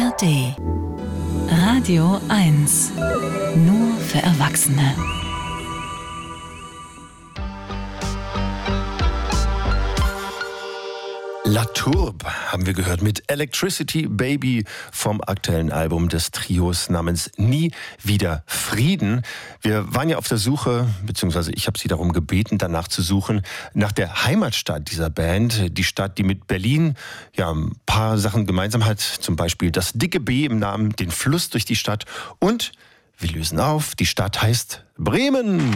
ARD Radio 1. Nur für Erwachsene. La Tourbe haben wir gehört mit Electricity Baby vom aktuellen Album des Trios namens Nie wieder Frieden. Wir waren ja auf der Suche, beziehungsweise ich habe Sie darum gebeten, danach zu suchen, nach der Heimatstadt dieser Band. Die Stadt, die mit Berlin ja ein paar Sachen gemeinsam hat. Zum Beispiel das dicke B im Namen, den Fluss durch die Stadt. Und wir lösen auf, die Stadt heißt Bremen.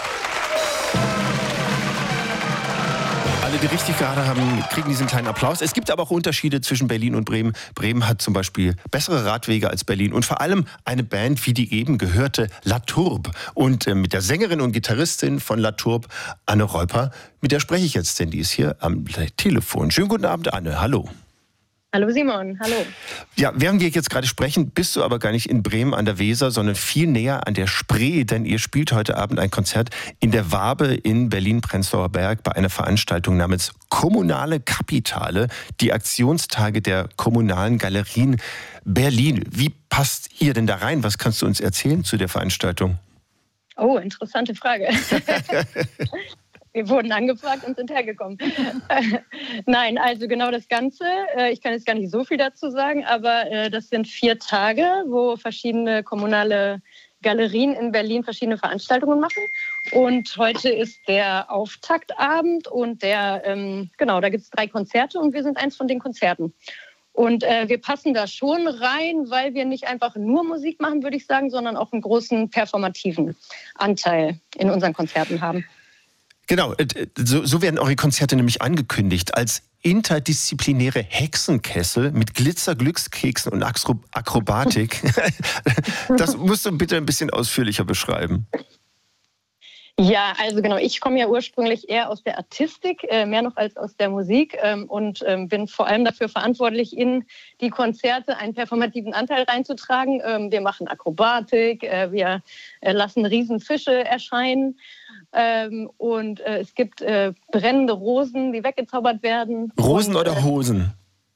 Alle, die richtig gerade haben, kriegen diesen kleinen Applaus. Es gibt aber auch Unterschiede zwischen Berlin und Bremen. Bremen hat zum Beispiel bessere Radwege als Berlin und vor allem eine Band wie die eben gehörte La Tourbe. Und mit der Sängerin und Gitarristin von La Tourbe, Anne Reuper, mit der spreche ich jetzt, denn die ist hier am Telefon. Schönen guten Abend, Anne. Hallo. Hallo Simon, hallo. Ja, während wir jetzt gerade sprechen, bist du aber gar nicht in Bremen an der Weser, sondern viel näher an der Spree, denn ihr spielt heute Abend ein Konzert in der Wabe in Berlin-Prenzlauer Berg bei einer Veranstaltung namens Kommunale Kapitale, die Aktionstage der kommunalen Galerien Berlin. Wie passt ihr denn da rein? Was kannst du uns erzählen zu der Veranstaltung? Oh, interessante Frage. Wir wurden angefragt und sind hergekommen. Nein, also genau das Ganze. Ich kann jetzt gar nicht so viel dazu sagen, aber das sind 4 Tage, wo verschiedene kommunale Galerien in Berlin verschiedene Veranstaltungen machen. Und heute ist der Auftaktabend und da gibt es 3 Konzerte und wir sind eins von den Konzerten. Und wir passen da schon rein, weil wir nicht einfach nur Musik machen, würde ich sagen, sondern auch einen großen performativen Anteil in unseren Konzerten haben. Genau, so werden eure Konzerte nämlich angekündigt als interdisziplinäre Hexenkessel mit Glitzer, Glückskeksen und Akrobatik. Das musst du bitte ein bisschen ausführlicher beschreiben. Ja, also genau, ich komme ja ursprünglich eher aus der Artistik, mehr noch als aus der Musik und bin vor allem dafür verantwortlich, in die Konzerte einen performativen Anteil reinzutragen. Wir machen Akrobatik, wir lassen Riesenfische erscheinen und es gibt brennende Rosen, die weggezaubert werden. Rosen oder Hosen?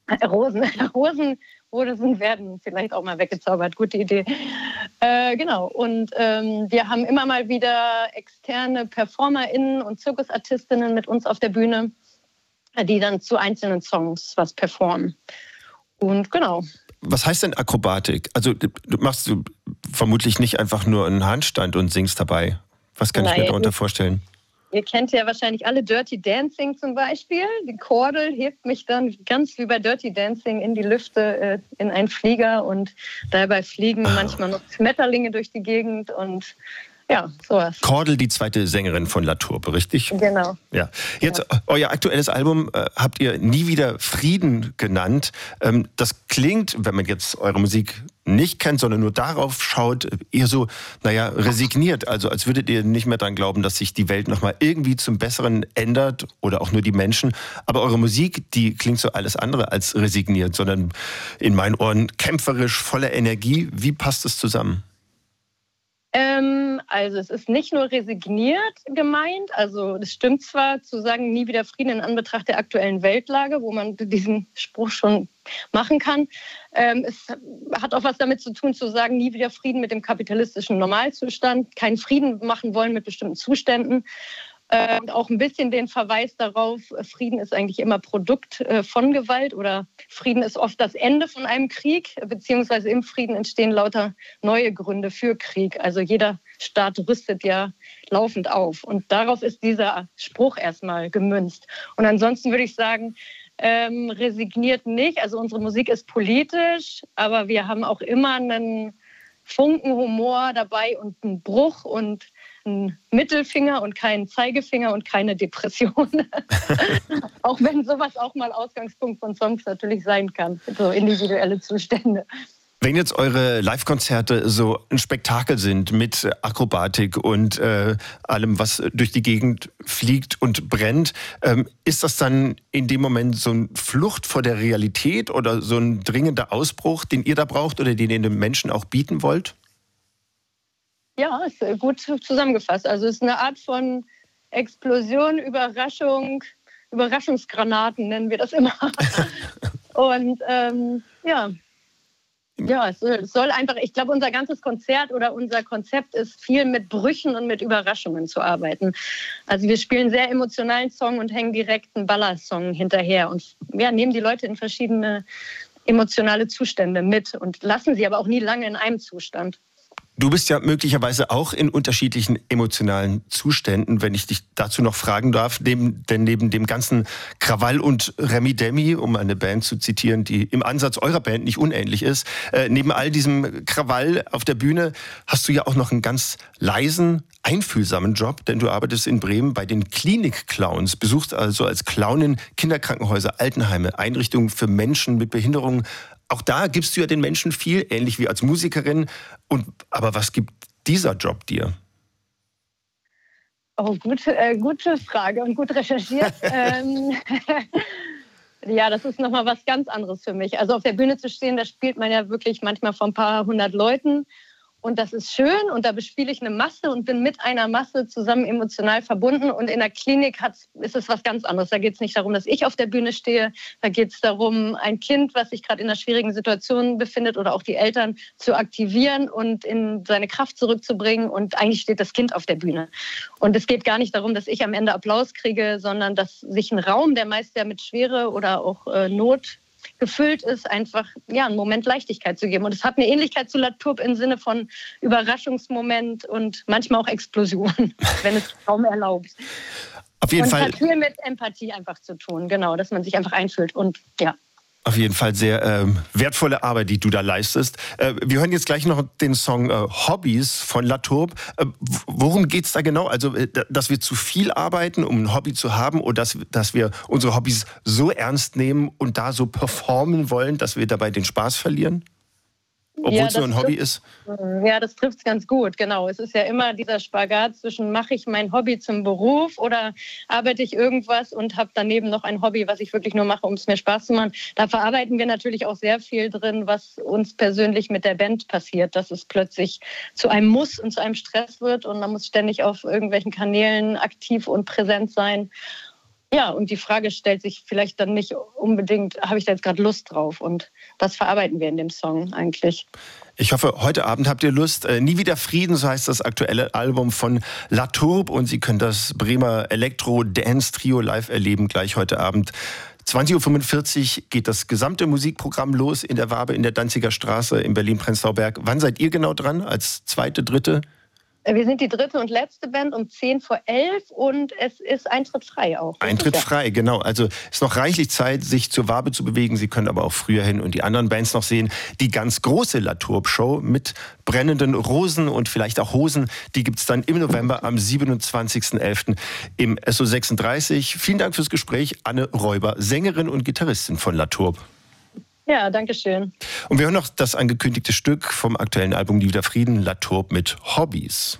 Hosen werden vielleicht auch mal weggezaubert. Gute Idee. Genau. Und wir haben immer mal wieder externe PerformerInnen und Zirkusartistinnen mit uns auf der Bühne, die dann zu einzelnen Songs was performen. Und genau. Was heißt denn Akrobatik? Also du machst vermutlich nicht einfach nur einen Handstand und singst dabei. Was kann ich mir darunter vorstellen? Ihr kennt ja wahrscheinlich alle Dirty Dancing zum Beispiel. Die Kordel hebt mich dann ganz wie bei Dirty Dancing in die Lüfte in einen Flieger und dabei fliegen manchmal noch Schmetterlinge durch die Gegend und ja, sowas. Kordel, die zweite Sängerin von La Tourbe, richtig? Genau. Ja. Jetzt, euer aktuelles Album habt ihr Nie wieder Frieden genannt. Das klingt, wenn man jetzt eure Musik nicht kennt, sondern nur darauf schaut, eher so, resigniert. Also als würdet ihr nicht mehr daran glauben, dass sich die Welt nochmal irgendwie zum Besseren ändert oder auch nur die Menschen. Aber eure Musik, die klingt so alles andere als resigniert, sondern in meinen Ohren kämpferisch, voller Energie. Wie passt es zusammen? Also es ist nicht nur resigniert gemeint, also es stimmt zwar zu sagen, nie wieder Frieden in Anbetracht der aktuellen Weltlage, wo man diesen Spruch schon machen kann. Es hat auch was damit zu tun, zu sagen, nie wieder Frieden mit dem kapitalistischen Normalzustand, keinen Frieden machen wollen mit bestimmten Zuständen. Und auch ein bisschen den Verweis darauf, Frieden ist eigentlich immer Produkt von Gewalt oder Frieden ist oft das Ende von einem Krieg, beziehungsweise im Frieden entstehen lauter neue Gründe für Krieg. Also jeder Staat rüstet ja laufend auf und darauf ist dieser Spruch erstmal gemünzt. Und ansonsten würde ich sagen, resigniert nicht. Also unsere Musik ist politisch, aber wir haben auch immer einen Funken Humor dabei und einen Bruch und einen Mittelfinger und keinen Zeigefinger und keine Depression. Auch wenn sowas auch mal Ausgangspunkt von Songs natürlich sein kann, so individuelle Zustände. Wenn jetzt eure Live-Konzerte so ein Spektakel sind mit Akrobatik und allem, was durch die Gegend fliegt und brennt, ist das dann in dem Moment so eine Flucht vor der Realität oder so ein dringender Ausbruch, den ihr da braucht oder den ihr den Menschen auch bieten wollt? Ja, ist gut zusammengefasst. Also es ist eine Art von Explosion, Überraschung, Überraschungsgranaten nennen wir das immer. Und ja, Ja, es soll einfach, ich glaube, unser ganzes Konzert oder unser Konzept ist viel mit Brüchen und mit Überraschungen zu arbeiten. Also wir spielen einen sehr emotionalen Song und hängen direkt einen Ballersong hinterher und nehmen die Leute in verschiedene emotionale Zustände mit und lassen sie aber auch nie lange in einem Zustand. Du bist ja möglicherweise auch in unterschiedlichen emotionalen Zuständen, wenn ich dich dazu noch fragen darf. Denn neben dem ganzen Krawall und Remi-Demi, um eine Band zu zitieren, die im Ansatz eurer Band nicht unähnlich ist, neben all diesem Krawall auf der Bühne hast du ja auch noch einen ganz leisen, einfühlsamen Job, denn du arbeitest in Bremen bei den Klinik-Clowns, besuchst also als Clownin Kinderkrankenhäuser, Altenheime, Einrichtungen für Menschen mit Behinderungen. Auch da gibst du ja den Menschen viel, ähnlich wie als Musikerin. Aber was gibt dieser Job dir? Oh, gute Frage und gut recherchiert. Ja, das ist nochmal was ganz anderes für mich. Also auf der Bühne zu stehen, da spielt man ja wirklich manchmal vor ein paar hundert Leuten. Und das ist schön und da bespiele ich eine Masse und bin mit einer Masse zusammen emotional verbunden. Und in der Klinik ist es was ganz anderes. Da geht es nicht darum, dass ich auf der Bühne stehe. Da geht es darum, ein Kind, was sich gerade in einer schwierigen Situation befindet oder auch die Eltern zu aktivieren und in seine Kraft zurückzubringen. Und eigentlich steht das Kind auf der Bühne. Und es geht gar nicht darum, dass ich am Ende Applaus kriege, sondern dass sich ein Raum, der meist ja mit Schwere oder auch Not gefüllt ist, einfach einen Moment Leichtigkeit zu geben. Und es hat eine Ähnlichkeit zu La Tourbe im Sinne von Überraschungsmoment und manchmal auch Explosion, wenn es kaum erlaubt. Auf jeden Fall. Und es hat viel mit Empathie einfach zu tun, genau, dass man sich einfach einfühlt und ja. Auf jeden Fall sehr wertvolle Arbeit, die du da leistest. Wir hören jetzt gleich noch den Song Hobbys von La Tourbe. Worum geht es da genau? Also, dass wir zu viel arbeiten, um ein Hobby zu haben, oder dass wir unsere Hobbys so ernst nehmen und da so performen wollen, dass wir dabei den Spaß verlieren? Obwohl es nur ein Hobby ist? Ja, das trifft es ganz gut, genau. Es ist ja immer dieser Spagat zwischen, mache ich mein Hobby zum Beruf oder arbeite ich irgendwas und habe daneben noch ein Hobby, was ich wirklich nur mache, um es mir Spaß zu machen. Da verarbeiten wir natürlich auch sehr viel drin, was uns persönlich mit der Band passiert, dass es plötzlich zu einem Muss und zu einem Stress wird und man muss ständig auf irgendwelchen Kanälen aktiv und präsent sein. Ja, und die Frage stellt sich vielleicht dann nicht unbedingt, habe ich da jetzt gerade Lust drauf? Und das verarbeiten wir in dem Song eigentlich. Ich hoffe, heute Abend habt ihr Lust. Nie wieder Frieden, so heißt das aktuelle Album von La Tourbe. Und Sie können das Bremer Elektro-Dance-Trio live erleben, gleich heute Abend. 20.45 Uhr geht das gesamte Musikprogramm los in der Wabe in der Danziger Straße in Berlin-Prenzlauer Berg. Wann seid ihr genau dran? Als zweite, dritte? Wir sind die dritte und letzte Band um 10:11 und es ist Eintritt frei auch. Eintritt frei, genau. Also ist noch reichlich Zeit, sich zur Wabe zu bewegen. Sie können aber auch früher hin und die anderen Bands noch sehen. Die ganz große La Tourbe-Show mit brennenden Rosen und vielleicht auch Hosen, die gibt es dann im November am 27.11. im SO36. Vielen Dank fürs Gespräch, Anne Räuber, Sängerin und Gitarristin von La Tourbe. Ja, danke schön. Und wir hören noch das angekündigte Stück vom aktuellen Album Nie wieder Frieden, La Tourbe mit Hobbys.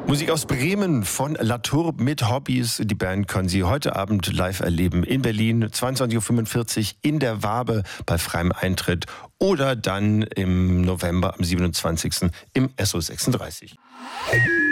Musik aus Bremen von La Tourbe mit Hobbys. Die Band können Sie heute Abend live erleben in Berlin, 22.45 Uhr in der Wabe bei freiem Eintritt oder dann im November am 27. im SO36.